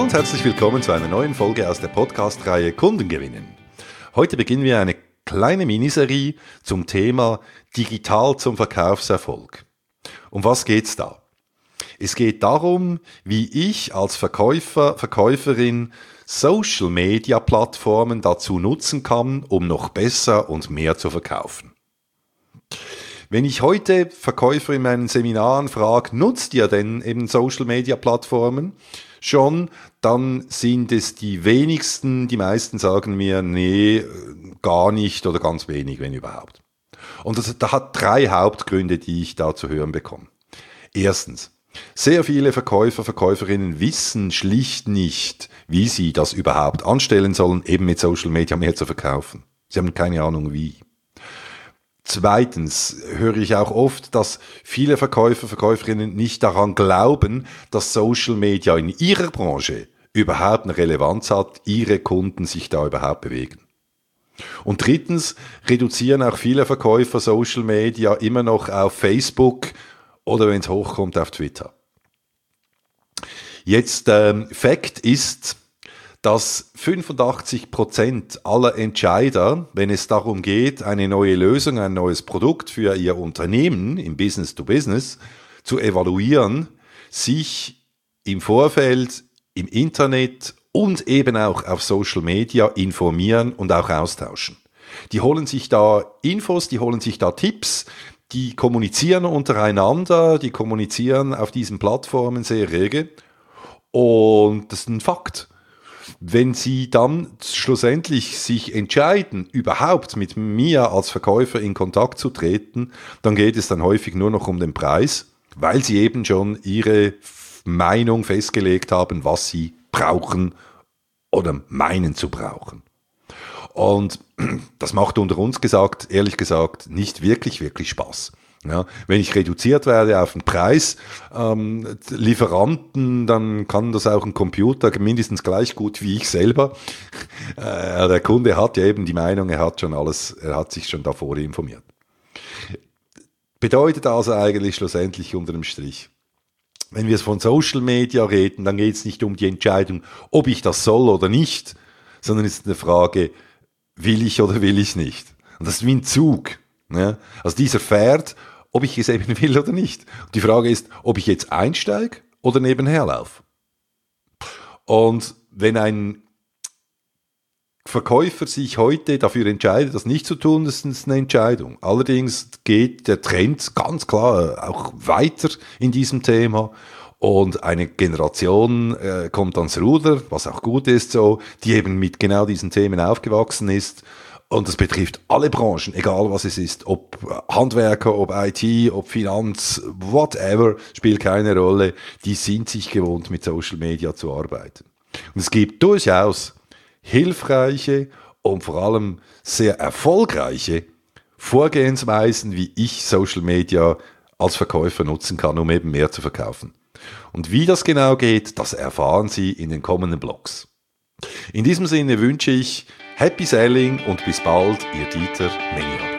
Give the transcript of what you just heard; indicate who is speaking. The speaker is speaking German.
Speaker 1: Hallo und herzlich willkommen zu einer neuen Folge aus der Podcast-Reihe Kunden gewinnen. Heute beginnen wir eine kleine Miniserie zum Thema Digital zum Verkaufserfolg. Um was geht's da? Es geht darum, wie ich als Verkäufer, Verkäuferin Social-Media-Plattformen dazu nutzen kann, um noch besser und mehr zu verkaufen. Wenn ich heute Verkäufer in meinen Seminaren frage, nutzt ihr denn eben Social-Media-Plattformen schon, dann sind es die wenigsten, die meisten sagen mir, nee, gar nicht oder ganz wenig, wenn überhaupt. Und das hat 3 Hauptgründe, die ich da zu hören bekomme. Erstens, sehr viele Verkäufer, Verkäuferinnen wissen schlicht nicht, wie sie das überhaupt anstellen sollen, eben mit Social Media mehr zu verkaufen. Sie haben keine Ahnung wie. Zweitens höre ich auch oft, dass viele Verkäufer, Verkäuferinnen nicht daran glauben, dass Social Media in ihrer Branche überhaupt eine Relevanz hat, ihre Kunden sich da überhaupt bewegen. Und drittens reduzieren auch viele Verkäufer Social Media immer noch auf Facebook oder wenn es hochkommt auf Twitter. Jetzt, Fakt ist, dass 85% aller Entscheider, wenn es darum geht, eine neue Lösung, ein neues Produkt für ihr Unternehmen im Business to Business zu evaluieren, sich im Vorfeld, im Internet und eben auch auf Social Media informieren und auch austauschen. Die holen sich da Infos, die holen sich da Tipps, die kommunizieren untereinander, die kommunizieren auf diesen Plattformen sehr rege und das ist ein Fakt. Wenn Sie dann schlussendlich sich entscheiden, überhaupt mit mir als Verkäufer in Kontakt zu treten, dann geht es dann häufig nur noch um den Preis, weil Sie eben schon Ihre Meinung festgelegt haben, was Sie brauchen oder meinen zu brauchen. Und das macht unter uns gesagt, ehrlich gesagt, nicht wirklich Spaß. Ja, wenn ich reduziert werde auf den Preis, Lieferanten, dann kann das auch ein Computer mindestens gleich gut wie ich selber. Der Kunde hat ja eben die Meinung, er hat sich schon davor informiert. Bedeutet also eigentlich schlussendlich unter dem Strich, wenn wir von Social Media reden, dann geht es nicht um die Entscheidung, ob ich das soll oder nicht, sondern es ist eine Frage, will ich oder will ich nicht. Und das ist wie ein Zug. Ja? Also dieser fährt, ob ich es eben will oder nicht. Und die Frage ist, ob ich jetzt einsteige oder nebenher laufe. Und wenn ein Verkäufer sich heute dafür entscheidet, das nicht zu tun, das ist eine Entscheidung. Allerdings geht der Trend ganz klar auch weiter in diesem Thema. Und eine Generation kommt ans Ruder, was auch gut ist so, die eben mit genau diesen Themen aufgewachsen ist. Und das betrifft alle Branchen, egal was es ist, ob Handwerker, ob IT, ob Finanz, whatever, spielt keine Rolle. Die sind sich gewohnt, mit Social Media zu arbeiten. Und es gibt durchaus hilfreiche und vor allem sehr erfolgreiche Vorgehensweisen, wie ich Social Media als Verkäufer nutzen kann, um eben mehr zu verkaufen. Und wie das genau geht, das erfahren Sie in den kommenden Blogs. In diesem Sinne wünsche ich Happy Selling und bis bald, Ihr Dieter Menier.